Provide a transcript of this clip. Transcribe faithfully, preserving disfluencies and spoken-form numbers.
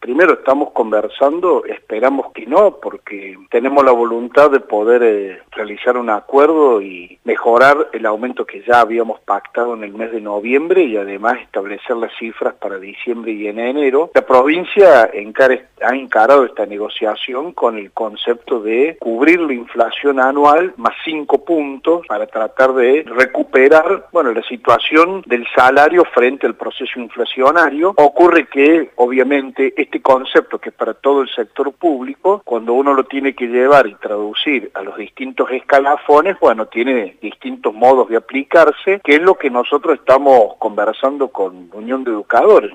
primero estamos conversando, esperamos que no, porque tenemos la voluntad de poder eh, realizar un acuerdo y mejorar el aumento que ya habíamos pactado en el mes de noviembre y además establecer las cifras para diciembre y en enero. La provincia encare, ha encarado esta negociación con el concepto de cubrir la inflación anual más cinco puntos para tratar de recuperar, bueno, la situación del salario frente al proceso inflacionario. Ocurre que, obviamente, este concepto que es para todo el sector público, cuando uno lo tiene que llevar y traducir a los distintos escalafones, bueno, tiene distintos modos de aplicarse, que es lo que nosotros estamos conversando con Unión de Educadores.